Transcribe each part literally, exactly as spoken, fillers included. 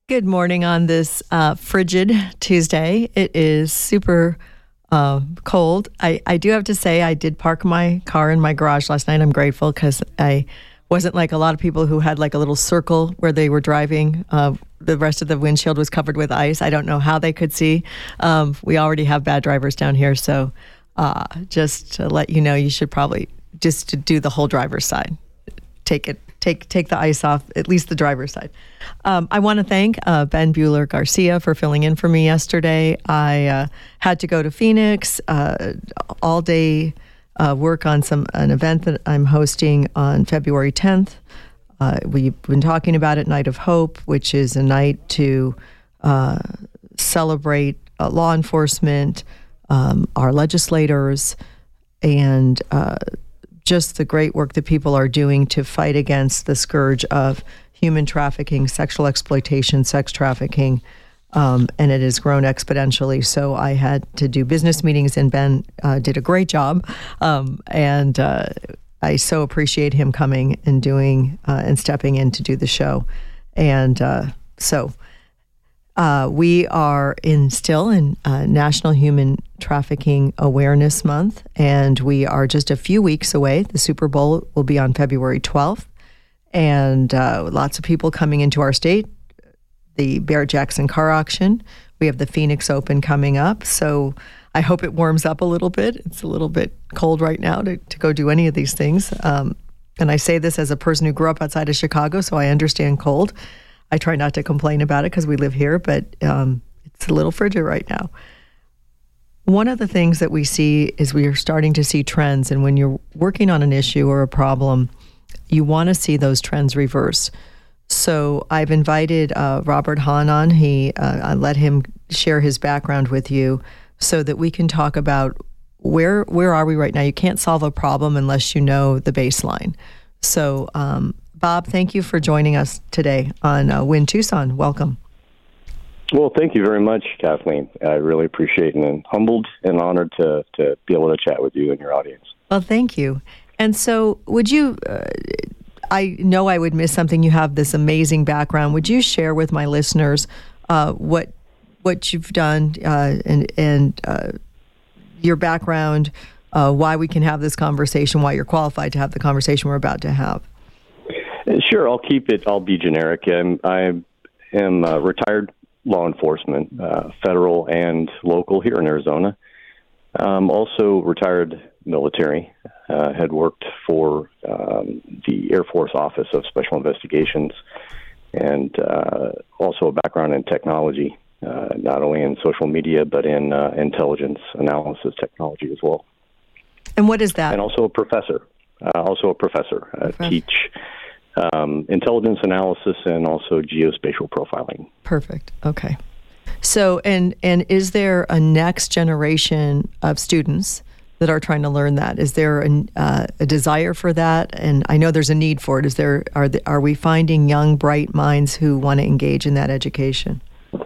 Good morning on this uh, frigid Tuesday. It is super uh, cold. I, I do have to say I did park my car in my garage last night. I'm grateful because I wasn't like a lot of people who had like a little circle where they were driving. Uh, the rest of the windshield was covered with ice. I don't know how they could see. Um, we already have bad drivers down here. So uh, just to let you know, you should probably just to do the whole driver's side. Take it. Take take the ice off, at least the driver's side. Um, I want to thank uh, Ben Bueller Garcia for filling in for me yesterday. I uh, had to go to Phoenix uh, all day, uh, work on some an event that I'm hosting on February tenth. Uh, we've been talking about it, Night of Hope, which is a night to uh, celebrate uh, law enforcement, um, our legislators, and uh, just the great work that people are doing to fight against the scourge of human trafficking, sexual exploitation, sex trafficking, um, and it has grown exponentially. So I had to do business meetings, and Ben uh, did a great job, um, and uh, I so appreciate him coming and doing uh, and stepping in to do the show. And uh, so uh, we are in still in uh, National Human Trafficking Awareness Month, and we are just a few weeks away. The Super Bowl will be on February twelfth, and uh, lots of people coming into our state. The Barrett-Jackson car auction. We have the Phoenix Open coming up, so I hope it warms up a little bit. It's a little bit cold right now to, to go do any of these things. Um, and I say this as a person who grew up outside of Chicago, so I understand cold. I try not to complain about it because we live here, but um, it's a little frigid right now. One of the things that we see is we are starting to see trends, and when you're working on an issue or a problem, you want to see those trends reverse. So I've invited uh, Robert Hahn on. He, uh, I let him share his background with you so that we can talk about where where are we right now. You can't solve a problem unless you know the baseline. So um, Bob, thank you for joining us today on uh, Win Tucson. Welcome. Well, thank you very much, Kathleen. I really appreciate it, and humbled and honored to, to be able to chat with you and your audience. Well, thank you. And so would you, uh, I know I would miss something. You have this amazing background. Would you share with my listeners uh, what what you've done uh, and, and uh, your background, uh, why we can have this conversation, why you're qualified to have the conversation we're about to have? Sure, I'll keep it, I'll be generic. I'm, I am uh, retired law enforcement, uh, federal and local here in Arizona. Um, also retired military, uh, had worked for um, the Air Force Office of Special Investigations, and uh, also a background in technology, uh, not only in social media, but in uh, intelligence analysis technology as well. And what is that? And also a professor, uh, also a professor. I professor. teach Um, intelligence analysis and also geospatial profiling. Perfect. Okay. So, and and is there a next generation of students that are trying to learn that? Is there a, uh, a desire for that? And I know there's a need for it. Is there are the, are we finding young, bright minds who want to engage in that education?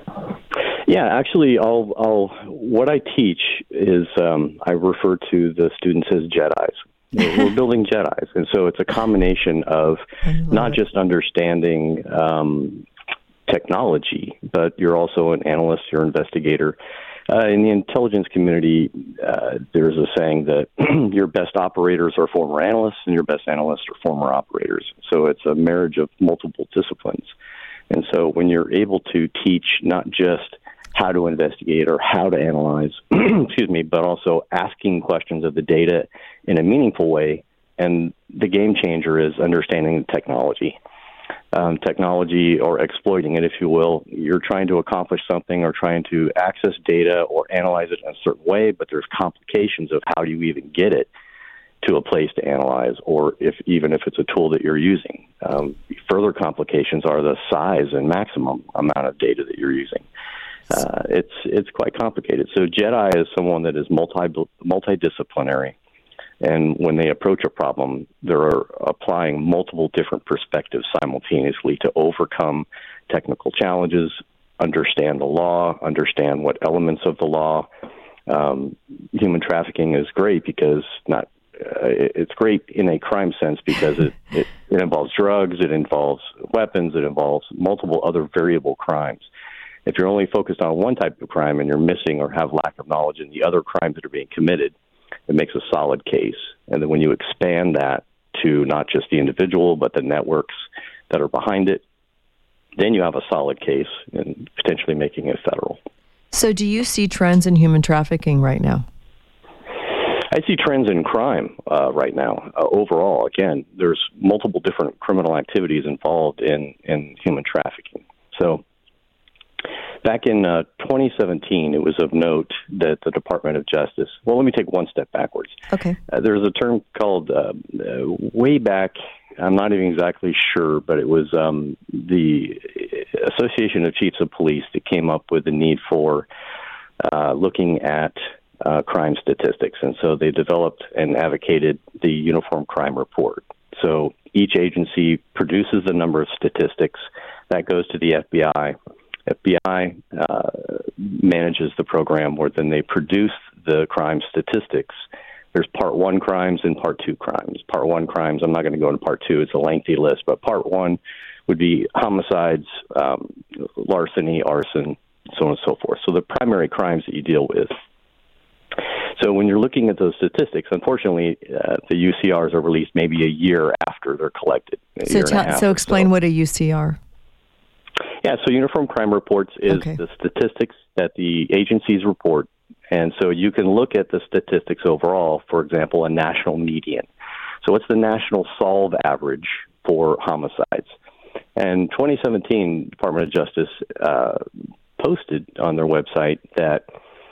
Yeah, actually, I'll, I'll what I teach is um, I refer to the students as Jedis. We're building Jedis, and so it's a combination of not just understanding um, technology, but you're also an analyst, you're an investigator. Uh, in the intelligence community, uh, there's a saying that your best operators are former analysts, and your best analysts are former operators. So it's a marriage of multiple disciplines. And so when you're able to teach not just how to investigate or how to analyze, excuse me, but also asking questions of the data in a meaningful way. And the game changer is understanding the technology. Um, technology, or exploiting it, if you will. You're trying to accomplish something or trying to access data or analyze it in a certain way, but there's complications of how do you even get it to a place to analyze, or if even if it's a tool that you're using. Um, further complications are the size and maximum amount of data that you're using. Uh, it's it's quite complicated. So Jedi is someone that is multi multidisciplinary, and when they approach a problem, they're applying multiple different perspectives simultaneously to overcome technical challenges, understand the law, understand what elements of the law. Um, human trafficking is great because not uh, it, it's great in a crime sense because it, it, it involves drugs, it involves weapons, it involves multiple other variable crimes. If you're only focused on one type of crime and you're missing or have lack of knowledge in the other crimes that are being committed, it makes a solid case. And then when you expand that to not just the individual, but the networks that are behind it, then you have a solid case and potentially making it federal. So do you see trends in human trafficking right now? I see trends in crime uh, right now. Uh, overall, again, there's multiple different criminal activities involved in, in human trafficking. So back in uh, twenty seventeen, it was of note that the Department of Justice, well, let me take one step backwards. Okay. Uh, there was a term called, uh, uh, way back, I'm not even exactly sure, but it was um, the Association of Chiefs of Police that came up with the need for uh, looking at uh, crime statistics. And so they developed and advocated the Uniform Crime Report. So each agency produces a number of statistics that goes to the F B I. F B I uh, manages the program where then they produce the crime statistics. There's part one crimes and part two crimes. Part one crimes, I'm not going to go into part two. It's a lengthy list, but part one would be homicides, um, larceny, arson, so on and so forth. So the primary crimes that you deal with. So when you're looking at those statistics, unfortunately, uh, the U C Rs are released maybe a year after they're collected. So, t- so explain so. what a U C R. Yeah, so Uniform Crime Reports is okay. the statistics that the agencies report. And so you can look at the statistics overall, for example, a national median. So what's the national solve average for homicides? And twenty seventeen, Department of Justice uh, posted on their website that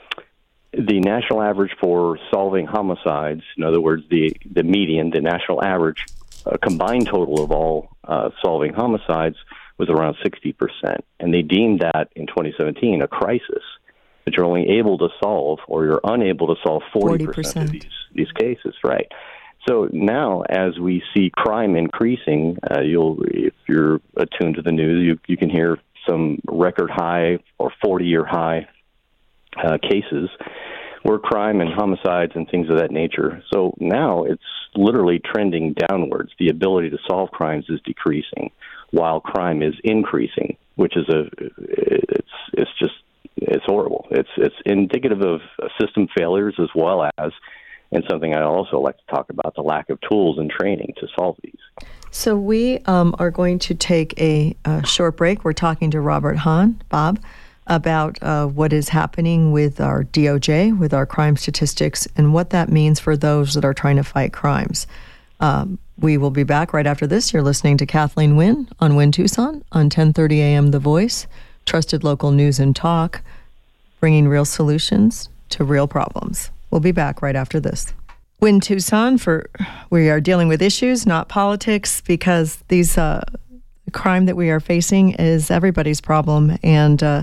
the national average for solving homicides, in other words, the, the median, the national average, uh, combined total of all uh, solving homicides was around sixty percent. And they deemed that in twenty seventeen a crisis, that you're only able to solve or you're unable to solve forty percent of these, these cases, right? So now, as we see crime increasing, uh, you'll, if you're attuned to the news, you, you can hear some record high or forty-year high uh, cases where crime and homicides and things of that nature. So now it's literally trending downwards. The ability to solve crimes is decreasing while crime is increasing, which is a, it's it's just, it's horrible. It's it's indicative of system failures as well as, and something I also like to talk about, the lack of tools and training to solve these. So we um, are going to take a, a short break. We're talking to Robert Hahn, Bob, about uh, what is happening with our D O J, with our crime statistics, and what that means for those that are trying to fight crimes. Um, we will be back right after this. You're listening to Kathleen Wynne on Wynne Tucson on ten thirty a.m. The Voice, trusted local news and talk, bringing real solutions to real problems. We'll be back right after this. Wynne Tucson, for we are dealing with issues, not politics, because these uh, crime that we are facing is everybody's problem. And uh,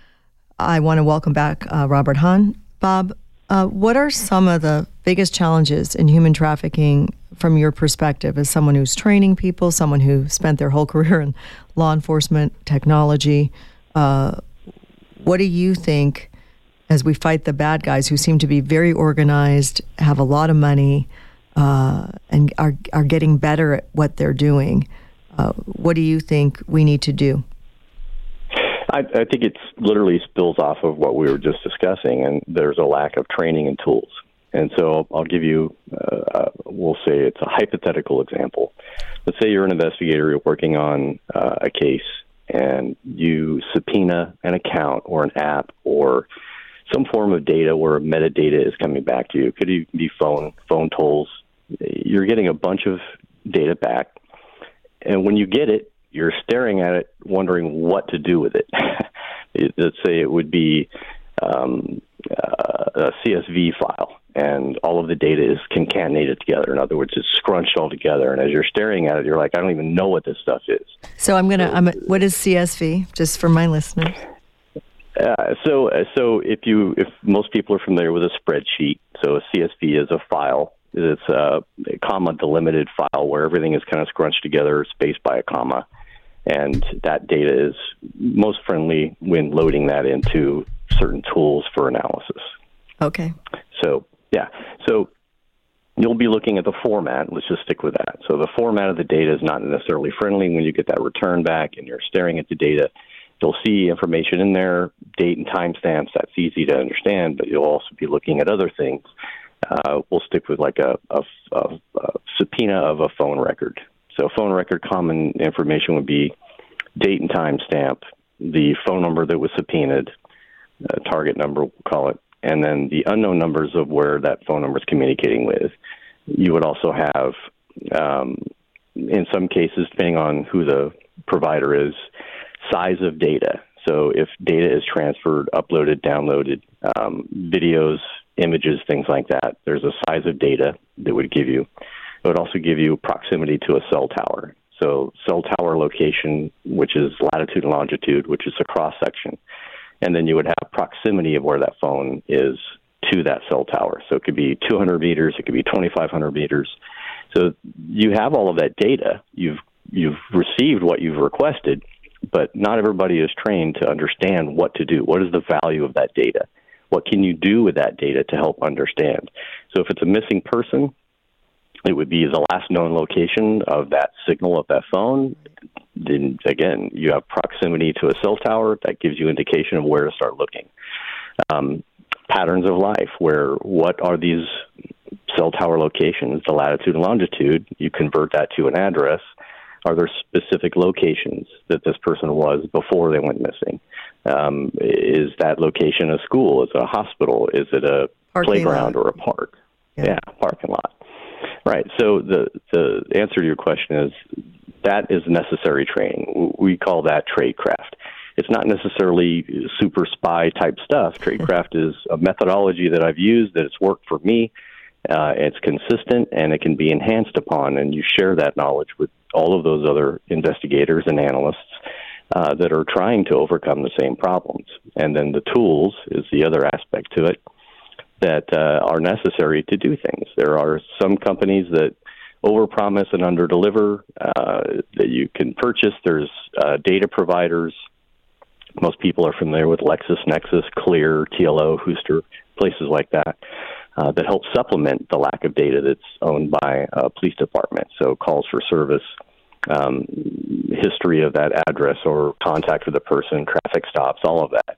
I want to welcome back uh, Robert Hahn. Bob, uh, what are some of the biggest challenges in human trafficking from your perspective as someone who's training people, someone who spent their whole career in law enforcement, technology? Uh, what do you think as we fight the bad guys who seem to be very organized, have a lot of money, uh, and are are getting better at what they're doing? Uh, what do you think we need to do? I, I think it literally spills off of what we were just discussing, and there's a lack of training and tools. And so I'll, I'll give you, uh, we'll say it's a hypothetical example. Let's say you're an investigator, you're working on uh, a case, and you subpoena an account or an app or some form of data where metadata is coming back to you. It could even be phone, phone tolls. You're getting a bunch of data back. And when you get it, you're staring at it, wondering what to do with it. Let's say it would be um, uh, a C S V file, and all of the data is concatenated together. In other words, it's scrunched all together. And as you're staring at it, you're like, I don't even know what this stuff is. So I'm gonna. I'm. What is C S V? Just for my listeners. Uh, so, uh, so if you, if most people are familiar with a spreadsheet, so a C S V is a file. It's a, a comma delimited file where everything is kind of scrunched together, spaced by a comma, and that data is most friendly when loading that into certain tools for analysis. Okay. So, yeah. So you'll be looking at the format. Let's just stick with that. So the format of the data is not necessarily friendly. When you get that return back and you're staring at the data, you'll see information in there, date and timestamps. That's easy to understand, but you'll also be looking at other things. Uh, we'll stick with like a, a, a, a subpoena of a phone record. So phone record common information would be date and timestamp, the phone number that was subpoenaed, uh, target number, we'll call it, and then the unknown numbers of where that phone number is communicating with. You would also have, um, in some cases, depending on who the provider is, size of data. So if data is transferred, uploaded, downloaded, um, videos, images, things like that, there's a size of data that would give you. It would also give you proximity to a cell tower. So cell tower location, which is latitude and longitude, which is a cross-section. And then you would have proximity of where that phone is to that cell tower. So it could be two hundred meters, it could be twenty-five hundred meters. So you have all of that data. You've you've received what you've requested, but not everybody is trained to understand what to do. What is the value of that data? What can you do with that data to help understand? So if it's a missing person, it would be the last known location of that signal of that phone. Then, again, you have proximity to a cell tower. That gives you indication of where to start looking. Um, patterns of life, where what are these cell tower locations, the latitude and longitude, you convert that to an address. Are there specific locations that this person was before they went missing? Um, is that location a school? Is it a hospital? Is it a parking playground lot. Or a park? Yeah. yeah, parking lot. Right. So the the answer to your question is that is necessary training. We call that tradecraft. It's not necessarily super spy type stuff. Tradecraft is a methodology that I've used, that it's worked for me. Uh, it's consistent, and it can be enhanced upon, and you share that knowledge with all of those other investigators and analysts uh, that are trying to overcome the same problems. And then the tools is the other aspect to it that uh, are necessary to do things. There are some companies that overpromise and underdeliver uh, that you can purchase. There's uh, data providers. Most people are familiar with LexisNexis, Clear, T L O, Hooster, places like that. Uh, that help supplement the lack of data that's owned by a police department. So calls for service, um, history of that address or contact with the person, traffic stops, all of that.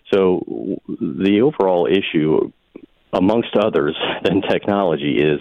So the overall issue, amongst others than technology, is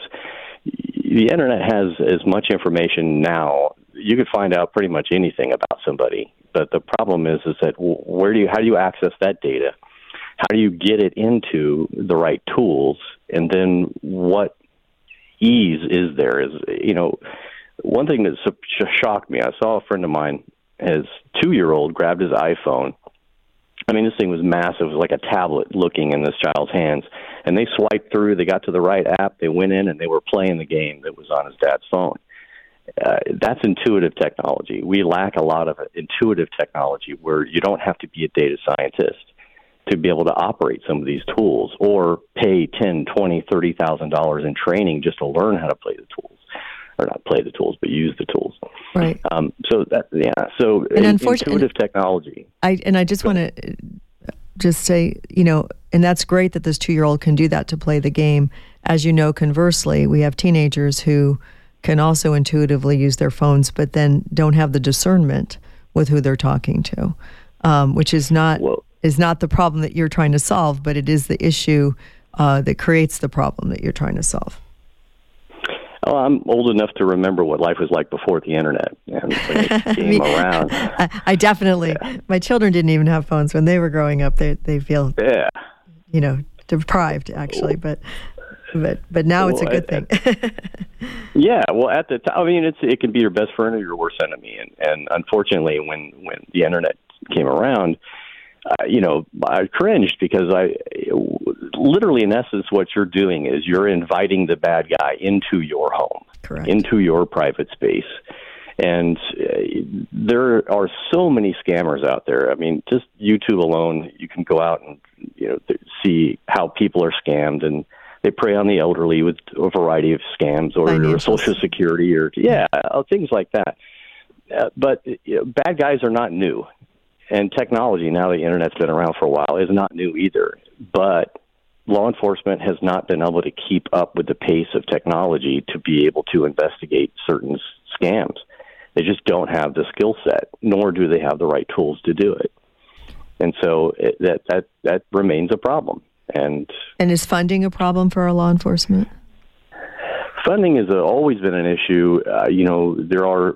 the Internet has as much information now. You could find out pretty much anything about somebody, but the problem is is that where do you how do you access that data? How do you get it into the right tools? And then what ease is there? Is, you know, one thing that shocked me, I saw a friend of mine, his two-year-old grabbed his iPhone. I mean, this thing was massive. It was like a tablet looking in this child's hands. And they swiped through, they got to the right app, they went in, and they were playing the game that was on his dad's phone. Uh, that's intuitive technology. We lack a lot of intuitive technology where you don't have to be a data scientist to be able to operate some of these tools, or pay ten, twenty, thirty thousand dollars in training just to learn how to play the tools, or not play the tools, but use the tools. Right. Um, so that yeah. So and in, intuitive technology. I and I just want to just say, you know, and that's great that this two-year-old can do that to play the game. As you know, conversely, we have teenagers who can also intuitively use their phones, but then don't have the discernment with who they're talking to, um, which is not. Well, is not the problem that you're trying to solve, but it is the issue uh, that creates the problem that you're trying to solve. Oh, I'm old enough to remember what life was like before the Internet and when it came Me, around. I, I definitely, yeah. My children didn't even have phones when they were growing up. They they feel, yeah. you know, deprived actually, but but but now well, it's a good thing. Yeah, well, at the time, I mean, it's it can be your best friend or your worst enemy, and and unfortunately, when when the Internet came around. Uh, you know, I cringed because I literally, in essence, what you're doing is you're inviting the bad guy into your home, Correct. into your private space. And uh, there are so many scammers out there. I mean, just YouTube alone, you can go out and, you know, th- see how people are scammed, and they prey on the elderly with a variety of scams or, or Social Security or, yeah, uh, things like that. Uh, but you know, bad guys are not new. And technology, now the Internet's been around for a while, is not new either. But law enforcement has not been able to keep up with the pace of technology to be able to investigate certain scams. They just don't have the skill set, nor do they have the right tools to do it. And so it, that that that remains a problem. And and is funding a problem for our law enforcement? Funding has always been an issue. Uh, you know, there are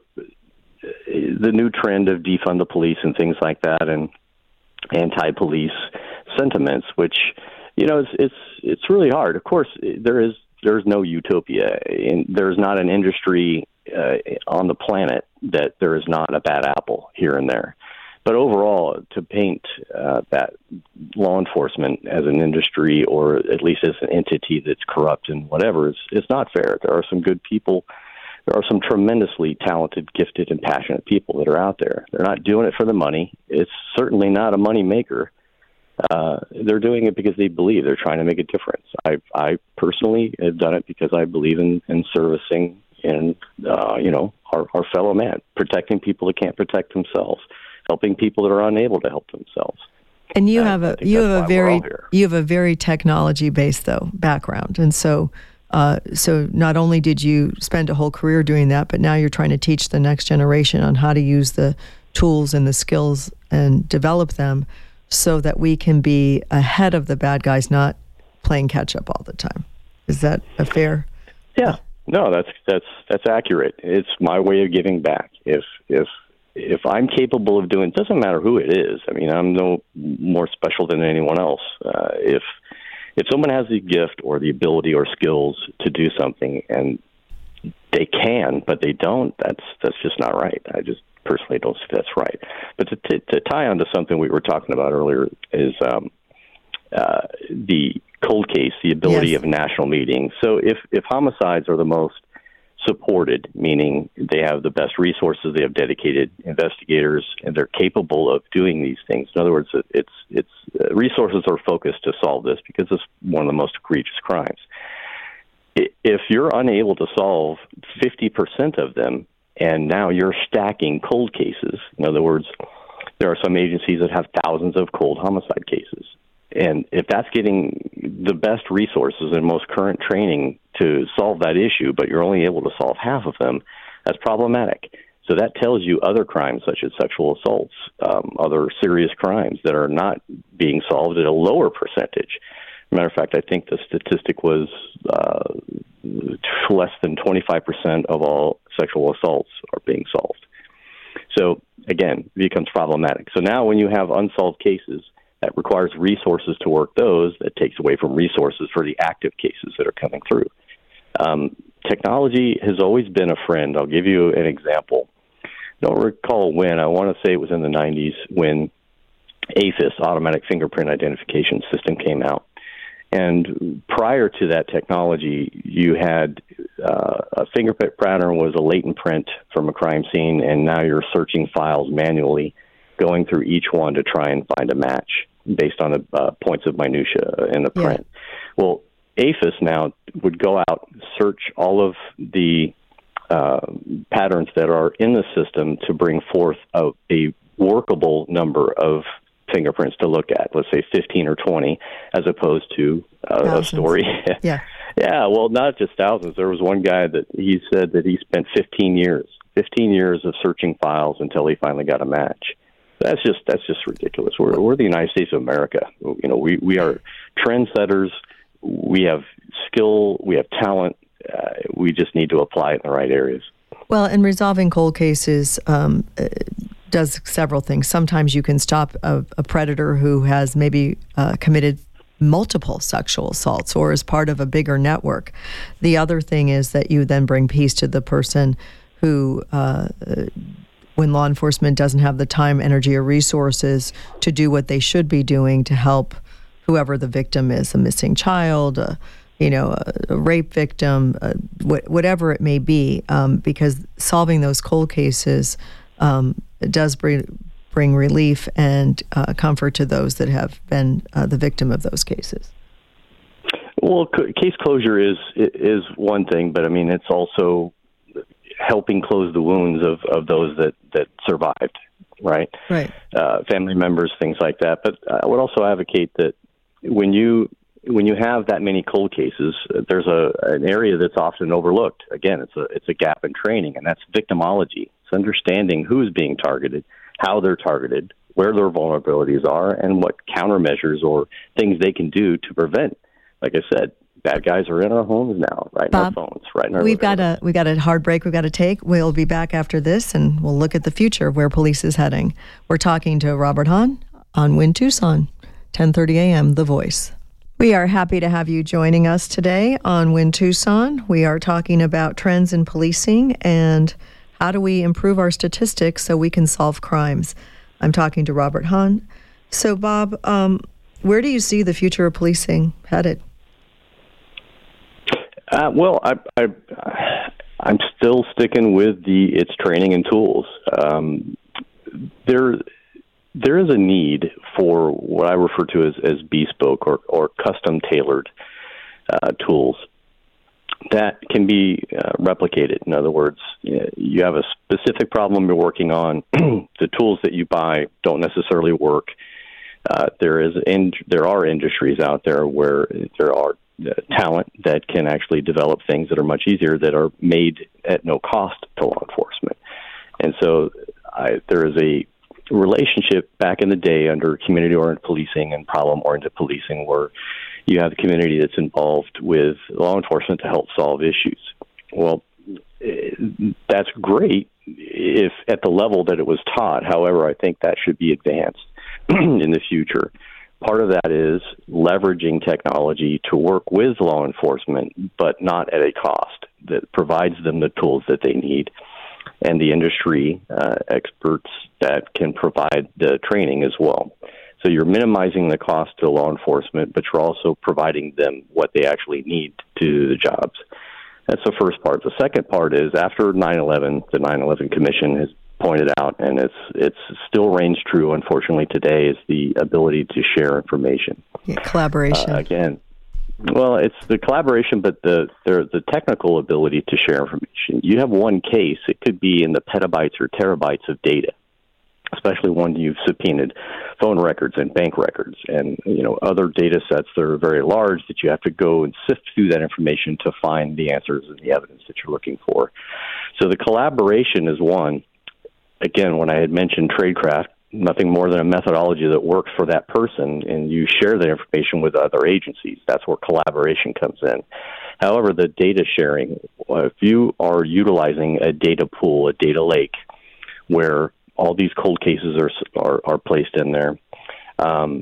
the new trend of defund the police and things like that, and anti-police sentiments, which, you know, it's it's it's really hard. Of course, there is there is no utopia, and there's not an industry uh, on the planet that there is not a bad apple here and there. But overall, to paint uh, that law enforcement as an industry, or at least as an entity that's corrupt and whatever, is is not fair. There are some good people. There are some tremendously talented, gifted, and passionate people that are out there. They're not doing it for the money. It's certainly not a money maker. Uh, they're doing it because they believe they're trying to make a difference. I, I personally have done it because I believe in, in servicing and, uh, you know, our, our fellow man, protecting people that can't protect themselves, helping people that are unable to help themselves. And you have a you have a very you have a very technology based though background, and so uh, so not only did you spend a whole career doing that, but now you're trying to teach the next generation on how to use the tools and the skills and develop them so that we can be ahead of the bad guys, not playing catch up all the time. Is that a fair? Yeah, no, that's that's that's accurate. It's my way of giving back. If if If I'm capable of doing, it doesn't matter who it is. I mean, I'm no more special than anyone else. Uh, if if someone has the gift or the ability or skills to do something, and they can, but they don't, that's that's just not right. I just personally don't see that's right. But to, to, to tie on to something we were talking about earlier is um, uh, the cold case, the ability yes. of national meetings. So if, if homicides are the most supported, meaning they have the best resources, they have dedicated investigators, and they're capable of doing these things. In other words, it's it's uh, resources are focused to solve this because it's one of the most egregious crimes. If you're unable to solve fifty percent of them, and now you're stacking cold cases, in other words, there are some agencies that have thousands of cold homicide cases. And if that's getting the best resources and most current training to solve that issue, but you're only able to solve half of them, that's problematic. So that tells you other crimes, such as sexual assaults, um, other serious crimes that are not being solved at a lower percentage. Matter of fact, I think the statistic was uh, less than twenty-five percent of all sexual assaults are being solved. So, again, it becomes problematic. So now when you have unsolved cases, that requires resources to work those, that takes away from resources for the active cases that are coming through. Um, technology has always been a friend. I'll give you an example. I don't recall when. I want to say it was in the nineties when A F I S, Automatic Fingerprint Identification System, came out. And prior to that technology, you had uh, a fingerprint pattern was a latent print from a crime scene, and now you're searching files manually, going through each one to try and find a match based on the uh, points of minutia in the print. Yeah. Well, A F I S now would go out, search all of the uh, patterns that are in the system to bring forth a, a workable number of fingerprints to look at, let's say fifteen or twenty, as opposed to uh, a story. Yeah. Yeah, well, not just thousands. There was one guy that he said that he spent fifteen years, fifteen years of searching files until he finally got a match. That's just that's just ridiculous. We're we're the United States of America. You know, we, we are trendsetters. We have skill. We have talent. Uh, we just need to apply it in the right areas. Well, and resolving cold cases um, does several things. Sometimes you can stop a, a predator who has maybe uh, committed multiple sexual assaults or is part of a bigger network. The other thing is that you then bring peace to the person who, uh, when law enforcement doesn't have the time, energy, or resources to do what they should be doing to help whoever the victim is, a missing child, a, you know, a, a rape victim, a, wh- whatever it may be, um, because solving those cold cases um, does bring bring relief and uh, comfort to those that have been uh, the victim of those cases. Well, c- case closure is is one thing, but I mean, it's also helping close the wounds of, of those that, that survived, right? Right. Uh, family members, things like that. But I would also advocate that when you when you have that many cold cases, there's a an area that's often overlooked. Again, it's a it's a gap in training, and that's victimology. It's understanding who's being targeted, how they're targeted, where their vulnerabilities are, and what countermeasures or things they can do to prevent. Like I said, bad guys are in our homes now, right Bob, in our phones, right in our we've got room. a we got a hard break we've got to take. We'll be back after this, and we'll look at the future of where police is heading. We're talking to Robert Hahn on Win Tucson, ten thirty a.m., The Voice. We are happy to have you joining us today on Win Tucson. We are talking about trends in policing and how do we improve our statistics so we can solve crimes. I'm talking to Robert Hahn. So, Bob, um, where do you see the future of policing headed? Uh, well, I, I, I'm still sticking with the its training and tools. Um, there, there is a need for what I refer to as, as bespoke or, or custom-tailored uh, tools that can be uh, replicated. In other words, you have a specific problem you're working on. The tools that you buy don't necessarily work. Uh, there is in, there are industries out there where there are uh, talent that can actually develop things that are much easier that are made at no cost to law enforcement. And so I, there is a relationship back in the day under community-oriented policing and problem-oriented policing where you have the community that's involved with law enforcement to help solve issues. Well, that's great if at the level that it was taught. However, I think that should be advanced in the future. Part of that is leveraging technology to work with law enforcement, but not at a cost, that provides them the tools that they need and the industry uh, experts that can provide the training as well. So you're minimizing the cost to law enforcement, but you're also providing them what they actually need to do the jobs. That's the first part. The second part is after nine eleven, the nine eleven Commission has pointed out, and it's it's still reigns true, unfortunately, today, is the ability to share information. Yeah, collaboration. Uh, again, well, it's the collaboration, but the, the the technical ability to share information. You have one case, it could be in the petabytes or terabytes of data, especially when you've subpoenaed phone records and bank records and, you know, other data sets that are very large that you have to go and sift through that information to find the answers and the evidence that you're looking for. So the collaboration is one. Again, when I had mentioned tradecraft, nothing more than a methodology that works for that person, and you share that information with other agencies. That's where collaboration comes in. However, the data sharing, if you are utilizing a data pool, a data lake, where all these cold cases are are, are placed in there, um,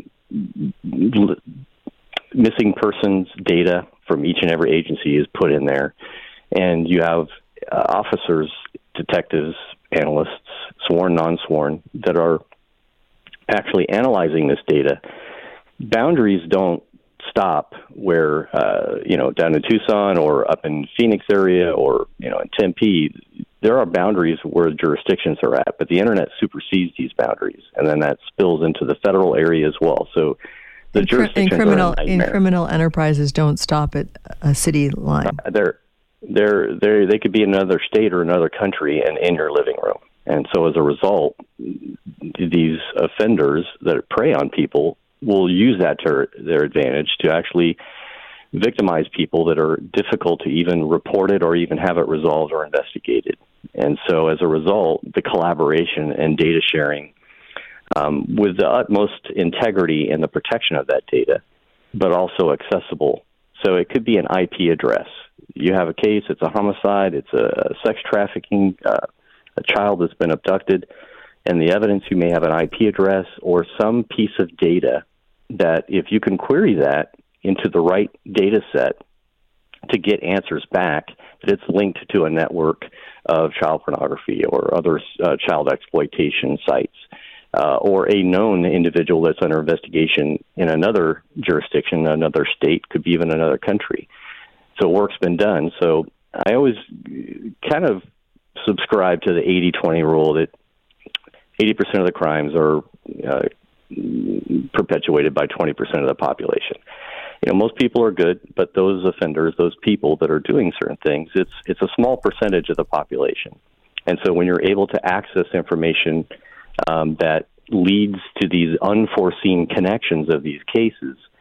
l- missing persons data from each and every agency is put in there, and you have uh, officers, detectives, analysts, sworn, non-sworn, that are actually analyzing this data. Boundaries don't stop where, uh, you know, down in Tucson or up in Phoenix area or, you know, in Tempe. There are boundaries where jurisdictions are at, but the internet supersedes these boundaries, and then that spills into the federal area as well. So the and jurisdictions and criminal, are a nightmare. And criminal enterprises don't stop at a city line. Uh, they're, they're, they're, they could be in another state or another country and in your living room. And so as a result, these offenders that prey on people will use that to their advantage to actually victimize people that are difficult to even report it or even have it resolved or investigated. And so as a result, the collaboration and data sharing um, with the utmost integrity and the protection of that data, but also accessible. So it could be an I P address. You have a case, it's a homicide, it's a sex trafficking, uh, a child that's been abducted, and the evidence, you may have an I P address or some piece of data that if you can query that into the right data set to get answers back, that it's linked to a network of child pornography or other uh, child exploitation sites, uh, or a known individual that's under investigation in another jurisdiction, another state, could be even another country. So work's been done. So I always kind of subscribe to the eighty twenty rule that eighty percent of the crimes are uh, perpetuated by twenty percent of the population. You know, most people are good, but those offenders, those people that are doing certain things, it's it's a small percentage of the population. And so when you're able to access information um, that leads to these unforeseen connections of these cases,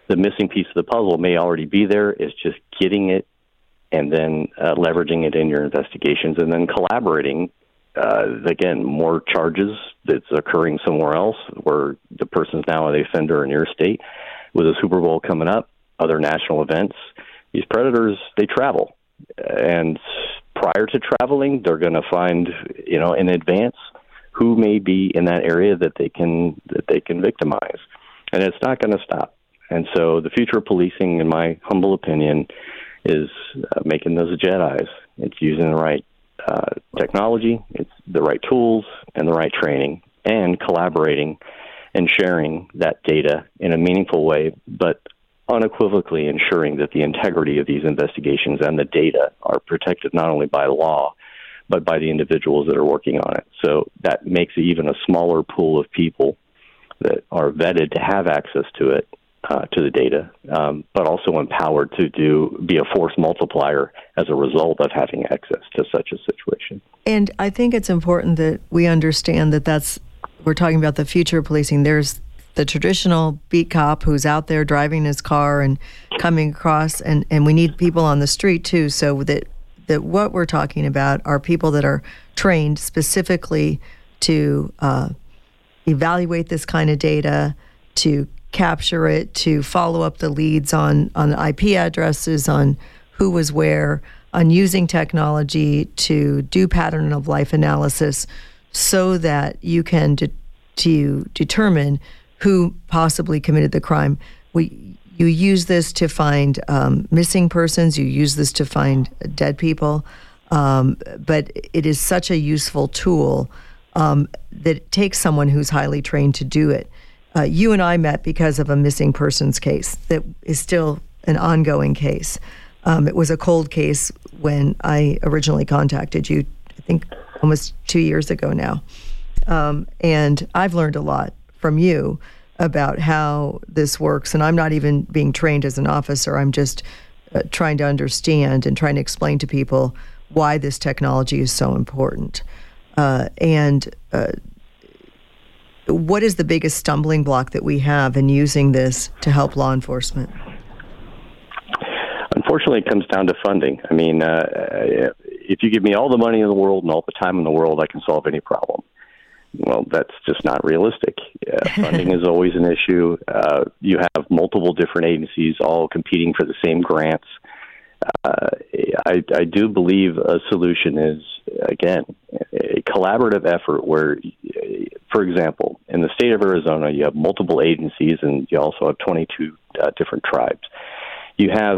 the missing piece of the puzzle may already be there. It's just getting it and then uh, leveraging it in your investigations and then collaborating. Uh, again, more charges that's occurring somewhere else where the person's now an offender in your state. With the Super Bowl coming up, other national events, these predators, they travel. And prior to traveling, they're going to find, you know, in advance who may be in that area that they can that they can victimize. And it's not going to stop. And so the future of policing, in my humble opinion, is uh, making those Jedis. It's using the right uh, technology, it's the right tools, and the right training, and collaborating and sharing that data in a meaningful way, but unequivocally ensuring that the integrity of these investigations and the data are protected not only by law, but by the individuals that are working on it. So that makes it even a smaller pool of people that are vetted to have access to it, uh, to the data, um, but also empowered to do be a force multiplier as a result of having access to such a situation. And I think it's important that we understand that that's, we're talking about the future of policing. There's the traditional beat cop who's out there driving his car and coming across, and, and we need people on the street too, so that that what we're talking about are people that are trained specifically to uh, evaluate this kind of data, to capture it, to follow up the leads on, on I P addresses, on who was where, on using technology to do pattern of life analysis so that you can de- to determine who possibly committed the crime. We, you use this to find um, missing persons, you use this to find dead people, um, but it is such a useful tool um, that it takes someone who's highly trained to do it. Uh, you and I met because of a missing persons case that is still an ongoing case. Um, it was a cold case when I originally contacted you, I think almost two years ago now. Um, and I've learned a lot from you about how this works. And I'm not even being trained as an officer. I'm just uh, trying to understand and trying to explain to people why this technology is so important. Uh, and uh, what is the biggest stumbling block that we have in using this to help law enforcement? Unfortunately, it comes down to funding. I mean, uh, if you give me all the money in the world and all the time in the world, I can solve any problem. Well, that's just not realistic. Uh, funding is always an issue. Uh, you have multiple different agencies all competing for the same grants. Uh, I, I do believe a solution is, again, a collaborative effort where, for example, in the state of Arizona, you have multiple agencies and you also have twenty-two uh, different tribes. You have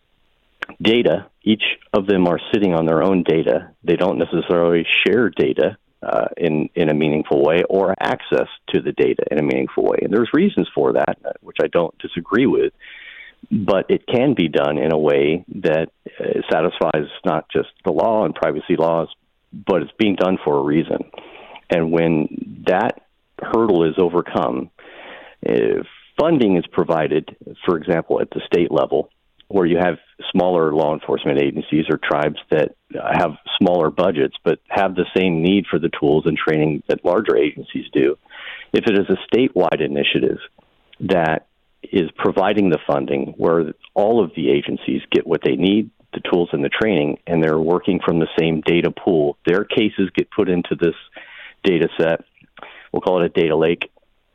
data. Each of them are sitting on their own data. They don't necessarily share data Uh, in, in a meaningful way or access to the data in a meaningful way. And there's reasons for that, which I don't disagree with, but it can be done in a way that uh, satisfies not just the law and privacy laws, but it's being done for a reason. And when that hurdle is overcome, if funding is provided, for example, at the state level, where you have smaller law enforcement agencies or tribes that have smaller budgets but have the same need for the tools and training that larger agencies do. If it is a statewide initiative that is providing the funding where all of the agencies get what they need, the tools and the training, and they're working from the same data pool, their cases get put into this data set. We'll call it a data lake.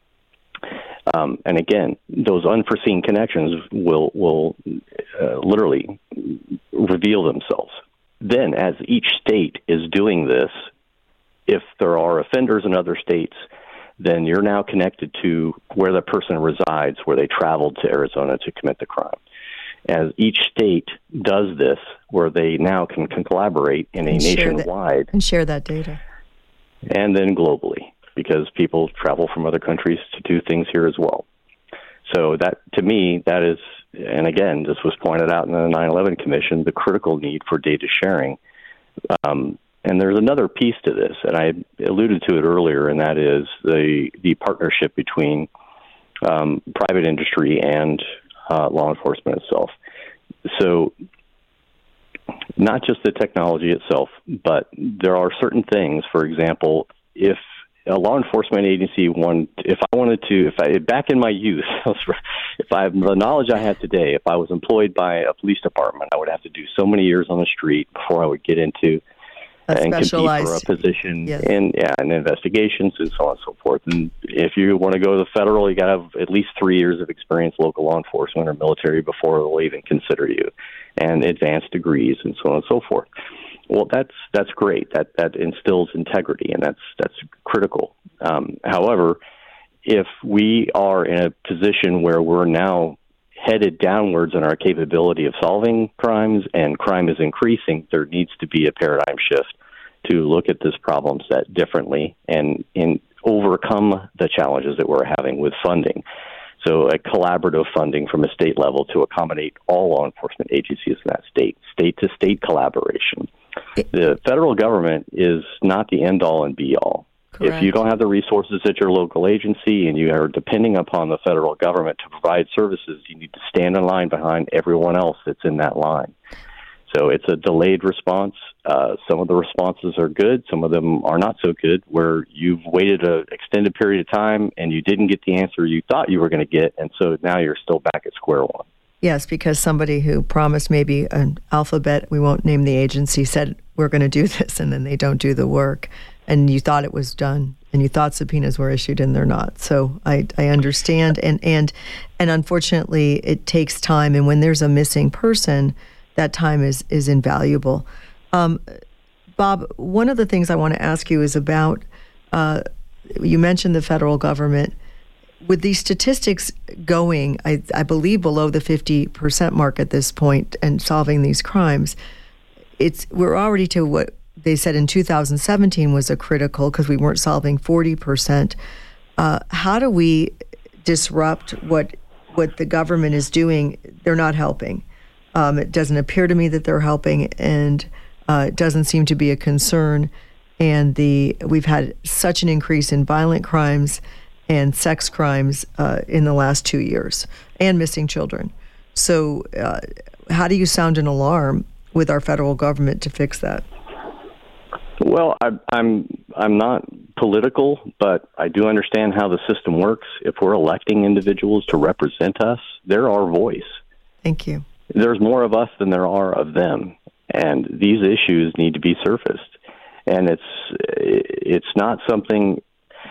Um, and again, those unforeseen connections will will uh, literally reveal themselves. Then, as each state is doing this, if there are offenders in other states, then you're now connected to where the person resides, where they traveled to Arizona to commit the crime. As each state does this, where they now can, can collaborate in a and nationwide... That, and share that data. And then globally, because people travel from other countries to do things here as well. So that, to me, that is, and again, this was pointed out in the nine eleven Commission, the critical need for data sharing. Um, and there's another piece to this, and I alluded to it earlier, and that is the the partnership between um, private industry and uh, law enforcement itself. So not just the technology itself, but there are certain things, for example, if a law enforcement agency, one, if I wanted to, if I, back in my youth, if I have the knowledge I have today, if I was employed by a police department, I would have to do so many years on the street before I would get into a and compete specialized for a position yes. in, yeah, in investigations and so on and so forth. And if you want to go to the federal, you got to have at least three years of experience local law enforcement or military before they'll even consider you, and advanced degrees and so on and so forth. Well, that's that's great. That that instills integrity, and that's that's critical. Um, however, if we are in a position where we're now headed downwards in our capability of solving crimes and crime is increasing, there needs to be a paradigm shift to look at this problem set differently and, and overcome the challenges that we're having with funding. So a collaborative funding from a state level to accommodate all law enforcement agencies in that state, state-to-state collaboration. The federal government is not the end-all and be-all. Correct. If you don't have the resources at your local agency and you are depending upon the federal government to provide services, you need to stand in line behind everyone else that's in that line. So it's a delayed response. Uh, some of the responses are good. Some of them are not so good, where you've waited an extended period of time and you didn't get the answer you thought you were going to get, and so now you're still back at square one. Yes, because somebody who promised maybe an alphabet, we won't name the agency, said we're going to do this, and then they don't do the work. And you thought it was done, and you thought subpoenas were issued, and they're not. So I, I understand, and, and and unfortunately, it takes time. And when there's a missing person, that time is is invaluable. Um, Bob, one of the things I want to ask you is about. Uh, you mentioned the federal government. With these statistics going, I, I believe below the fifty percent mark at this point, and solving these crimes, it's we're already to what they said in two thousand seventeen was a critical, because we weren't solving forty percent. Uh, how do we disrupt what what the government is doing? They're not helping. Um, it doesn't appear to me that they're helping, and uh, it doesn't seem to be a concern. And the we've had such an increase in violent crimes and sex crimes uh, in the last two years, and missing children. So uh, how do you sound an alarm with our federal government to fix that? Well, I, I'm I'm not political, but I do understand how the system works. If we're electing individuals to represent us, they're our voice. Thank you. There's more of us than there are of them, and these issues need to be surfaced. And it's it's not something.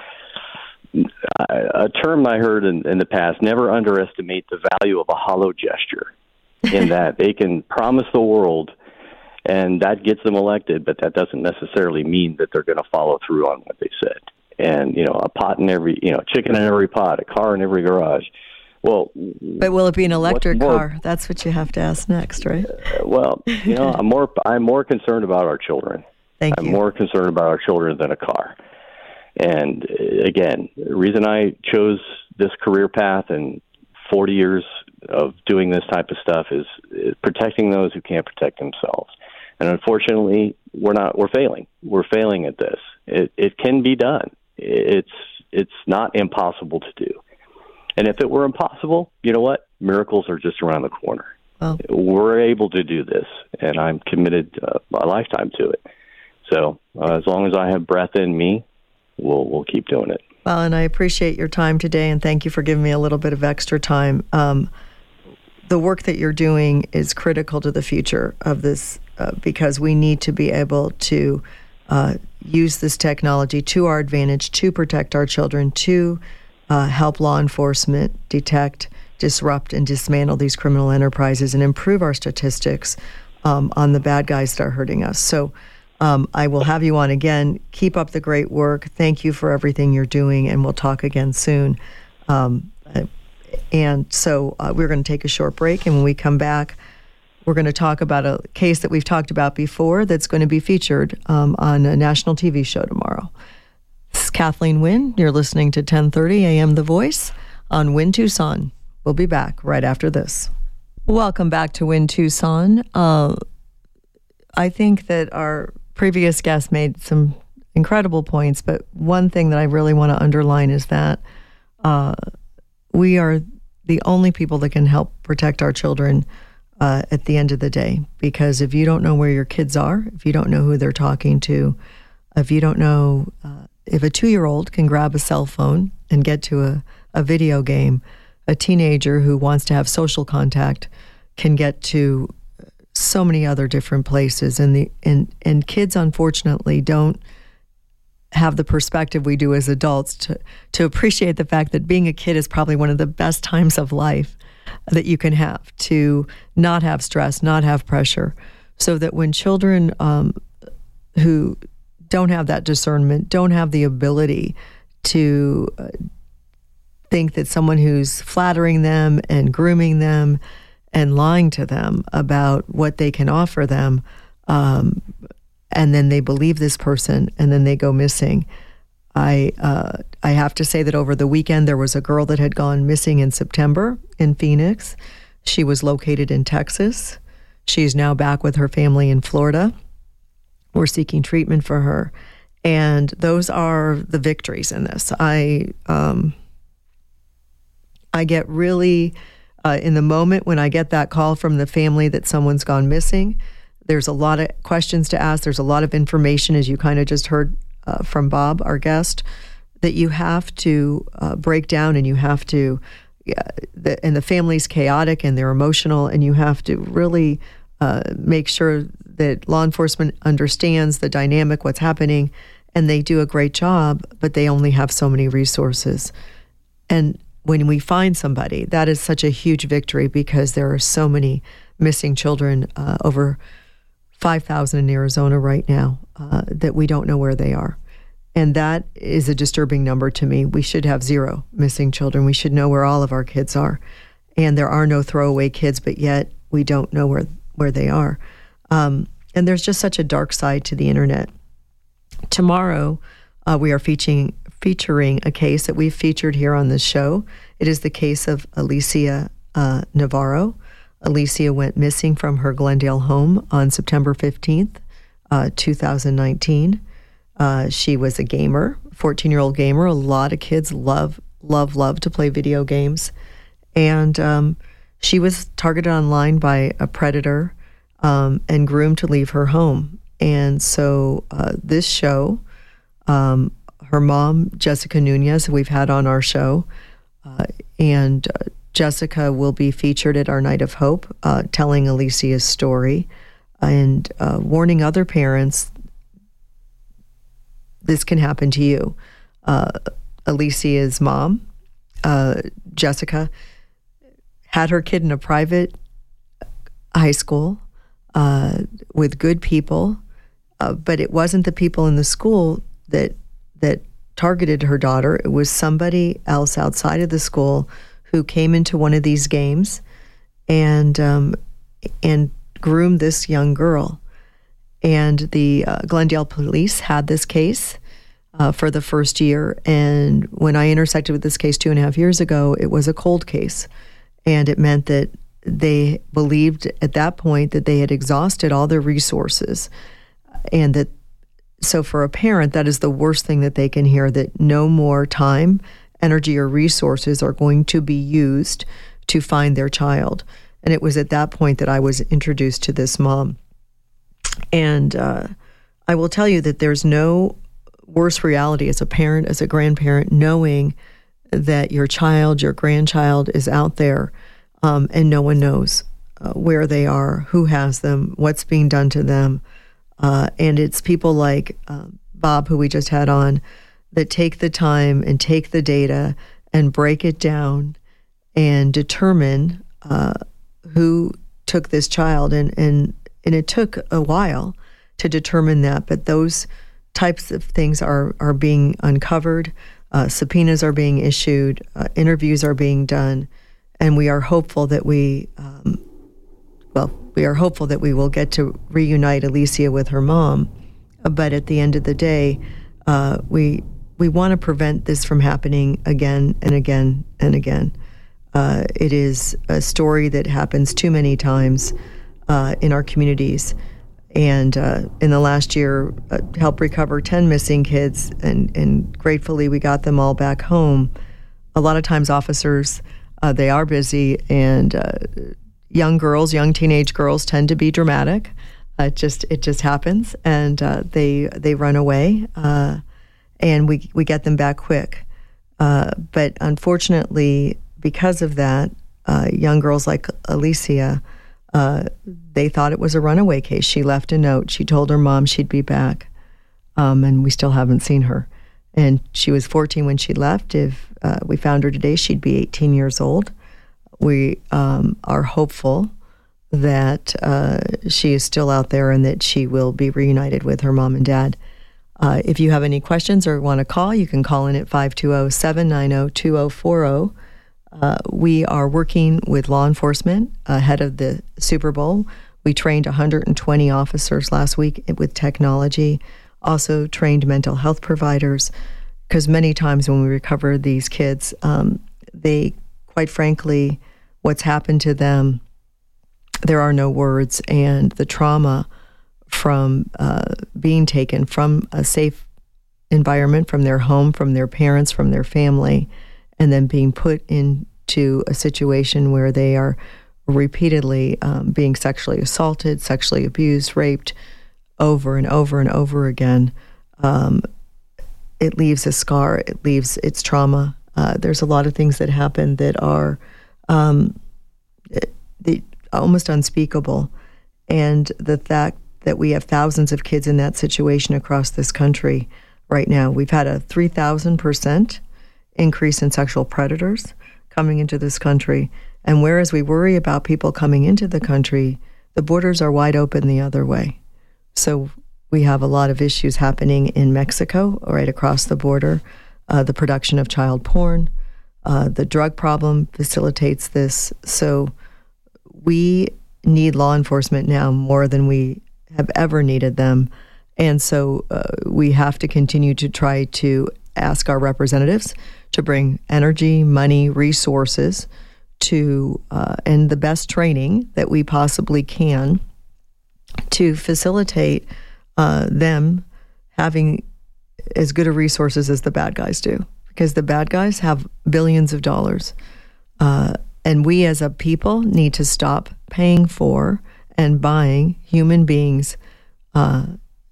A term I heard in, in the past: never underestimate the value of a hollow gesture. In that they can promise the world, and that gets them elected, but that doesn't necessarily mean that they're going to follow through on what they said. And, you know, a pot in every, you know, chicken in every pot, a car in every garage. Well, but will it be an electric car? That's what you have to ask next, right? Uh, well, you know, I'm more I'm more concerned about our children. Thank I'm you. more concerned about our children than a car. And uh, again, the reason I chose this career path and forty years of doing this type of stuff is, is protecting those who can't protect themselves. And unfortunately, we're not. We're failing. We're failing at this. It it can be done. It's it's not impossible to do. And if it were impossible, you know what? Miracles are just around the corner. Oh. We're able to do this, and I'm committed uh, a lifetime to it. So uh, as long as I have breath in me, we'll we'll keep doing it. Well, and I appreciate your time today, and thank you for giving me a little bit of extra time. Um, the work that you're doing is critical to the future of this, uh, because we need to be able to uh, use this technology to our advantage to protect our children, to uh, help law enforcement detect, disrupt, and dismantle these criminal enterprises and improve our statistics um, on the bad guys that are hurting us. So um, I will have you on again. Keep up the great work. Thank you for everything you're doing, and we'll talk again soon. Um, and so uh, we're going to take a short break, and when we come back, we're going to talk about a case that we've talked about before that's going to be featured um, on a national T V show tomorrow. This is Kathleen Wynne. You're listening to ten thirty a.m. The Voice on Win Tucson. We'll be back right after this. Welcome back to Win Tucson. Uh, I think that our previous guest made some incredible points, but one thing that I really want to underline is that uh, we are the only people that can help protect our children uh, at the end of the day. Because if you don't know where your kids are, if you don't know who they're talking to, if you don't know uh, if a two-year-old can grab a cell phone and get to a, a video game, a teenager who wants to have social contact can get to so many other different places. And the and, and kids, unfortunately, don't have the perspective we do as adults to, to appreciate the fact that being a kid is probably one of the best times of life that you can have, to not have stress, not have pressure. So that when children um, who don't have that discernment, don't have the ability to uh, think that someone who's flattering them and grooming them and lying to them about what they can offer them, um, and then they believe this person, and then they go missing. I uh, I have to say that over the weekend, there was a girl that had gone missing in September in Phoenix. She was located in Texas. She's now back with her family in Florida. We're seeking treatment for her. And those are the victories in this. I um, I get really, uh, in the moment when I get that call from the family that someone's gone missing, there's a lot of questions to ask. There's a lot of information, as you kind of just heard uh, from Bob, our guest, that you have to uh, break down, and you have to, yeah, the, and the family's chaotic and they're emotional, and you have to really uh, make sure that law enforcement understands the dynamic, what's happening, and they do a great job, but they only have so many resources. And when we find somebody, that is such a huge victory, because there are so many missing children, uh, over five thousand in Arizona right now, uh, that we don't know where they are. And that is a disturbing number to me. We should have zero missing children. We should know where all of our kids are. And there are no throwaway kids, but yet we don't know where, where they are. Um, and there's just such a dark side to the internet. Tomorrow, uh, we are featuring featuring a case that we've featured here on this show. It is the case of Alicia uh, Navarro. Alicia went missing from her Glendale home on September fifteenth, uh, two thousand nineteen. Uh, she was a gamer, fourteen-year-old gamer. A lot of kids love, love, love to play video games. And um, she was targeted online by a predator um, and groomed to leave her home. And so uh, this show, um, her mom, Jessica Nunez, who we've had on our show, uh, and uh, Jessica will be featured at our Night of Hope, uh, telling Alicia's story and uh, warning other parents this can happen to you. Uh, Alicia's mom, uh, Jessica, had her kid in a private high school uh, with good people, uh, but it wasn't the people in the school that that targeted her daughter. It was somebody else outside of the school who came into one of these games and um, and groomed this young girl. And the uh, Glendale police had this case uh, for the first year. And when I intersected with this case two and a half years ago, it was a cold case. And it meant that they believed at that point that they had exhausted all their resources. And that, so for a parent, that is the worst thing that they can hear, that no more time, energy, or resources are going to be used to find their child. And it was at that point that I was introduced to this mom. And uh, I will tell you that there's no worse reality as a parent, as a grandparent, knowing that your child, your grandchild is out there um, and no one knows uh, where they are, who has them, what's being done to them. Uh, and it's people like uh, Bob, who we just had on, that take the time and take the data and break it down and determine uh, who took this child. And, and and it took a while to determine that, but those types of things are, are being uncovered. Uh, subpoenas are being issued. Uh, interviews are being done. And we are hopeful that we, um, well, we are hopeful that we will get to reunite Alicia with her mom. But at the end of the day, uh, we we want to prevent this from happening again and again and again. Uh, it is a story that happens too many times uh, in our communities. And uh, in the last year, uh, helped recover ten missing kids, and, and gratefully we got them all back home. A lot of times officers, uh, they are busy, and uh, young girls, young teenage girls tend to be dramatic. Uh, it just it just happens, and uh, they they run away. Uh, and we, we get them back quick. Uh, but unfortunately, because of that, uh, young girls like Alicia, uh, they thought it was a runaway case. She left a note. She told her mom she'd be back, um, and we still haven't seen her. And she was fourteen when she left. If uh, we found her today, she'd be eighteen years old. We um, are hopeful that uh, she is still out there and that she will be reunited with her mom and dad. Uh, if you have any questions or want to call, you can call in at five two zero, seven nine zero, two zero four zero. Uh, we are working with law enforcement ahead of the Super Bowl. We trained one hundred twenty officers last week with technology, also trained mental health providers, because many times when we recover these kids, um, they, quite frankly, what's happened to them, there are no words, and the trauma from uh, being taken from a safe environment, from their home, from their parents, from their family, and then being put into a situation where they are repeatedly um, being sexually assaulted, sexually abused, raped over and over and over again. Um, it leaves a scar. It leaves its trauma. Uh, there's a lot of things that happen that are um, the, almost unspeakable. And the fact that we have thousands of kids in that situation across this country right now. We've had a three thousand percent increase in sexual predators coming into this country. And whereas we worry about people coming into the country, the borders are wide open the other way. So we have a lot of issues happening in Mexico, right across the border. Uh, the production of child porn, uh, the drug problem facilitates this. So we need law enforcement now more than we have ever needed them. And so uh, we have to continue to try to ask our representatives to bring energy, money, resources to, uh, and the best training that we possibly can to facilitate uh, them having as good a resources as the bad guys do. Because the bad guys have billions of dollars. Uh, and we as a people need to stop paying for and buying human beings uh,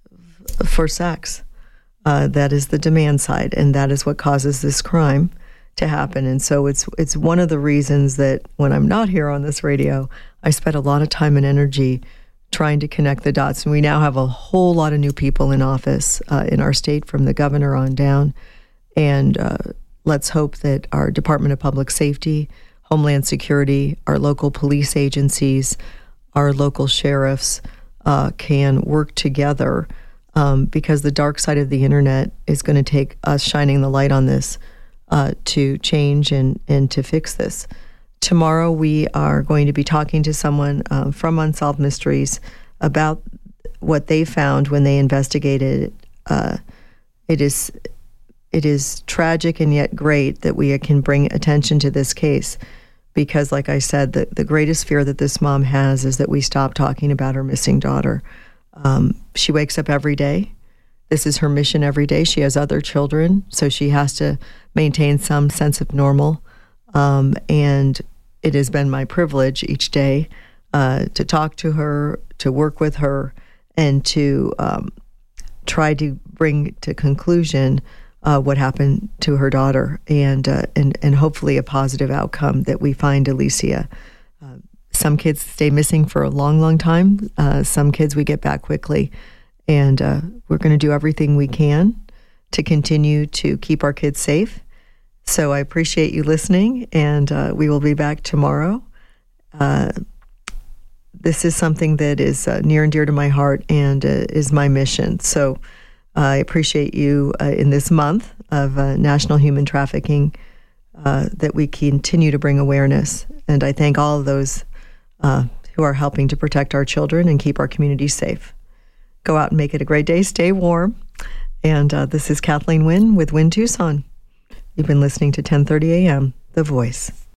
for sex. Uh, that is the demand side, and that is what causes this crime to happen. And so it's it's one of the reasons that when I'm not here on this radio, I spend a lot of time and energy trying to connect the dots. And we now have a whole lot of new people in office uh, in our state, from the governor on down. And uh, let's hope that our Department of Public Safety, Homeland Security, our local police agencies, our local sheriffs uh, can work together, um, because the dark side of the internet is going to take us shining the light on this uh, to change and, and to fix this. Tomorrow we are going to be talking to someone uh, from Unsolved Mysteries about what they found when they investigated. Uh, it is it is tragic and yet great that we can bring attention to this case, because, like I said, the, the greatest fear that this mom has is that we stop talking about her missing daughter. Um, she wakes up every day. This is her mission every day. She has other children, so she has to maintain some sense of normal. Um, and it has been my privilege each day uh, to talk to her, to work with her, and to um, try to bring to conclusion uh, what happened to her daughter, and uh, and and hopefully a positive outcome that we find Alicia. Uh, some kids stay missing for a long, long time. Uh, some kids we get back quickly, and uh, we're going to do everything we can to continue to keep our kids safe. So I appreciate you listening, and uh, we will be back tomorrow. Uh, this is something that is uh, near and dear to my heart and uh, is my mission. So uh, I appreciate you uh, in this month of uh, National Human Trafficking uh, that we continue to bring awareness. And I thank all of those uh, who are helping to protect our children and keep our communities safe. Go out and make it a great day. Stay warm. And uh, this is Kathleen Wynn with Wynn Tucson. You've been listening to ten thirty a.m., The Voice.